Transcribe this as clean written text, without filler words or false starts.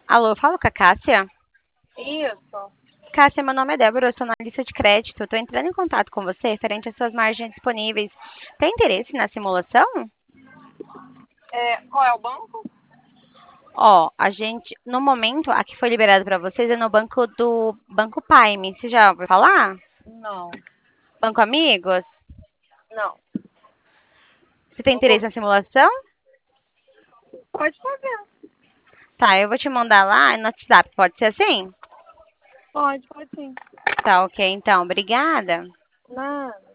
Alô, falo com a Cássia? Isso. Cássia, meu nome é Débora, eu sou analista de crédito. Estou entrando em contato com você referente às suas margens disponíveis. Tem interesse na simulação? Qual é o banco? Ó, no momento, a que foi liberado para vocês é no banco do Banco Paime. Você já ouviu falar? Não, Banco Amigos? não. Você tem interesse na simulação? Pode fazer. Tá, eu vou te mandar lá no WhatsApp, pode ser assim? Pode sim. Tá, ok, então, obrigada. Nada.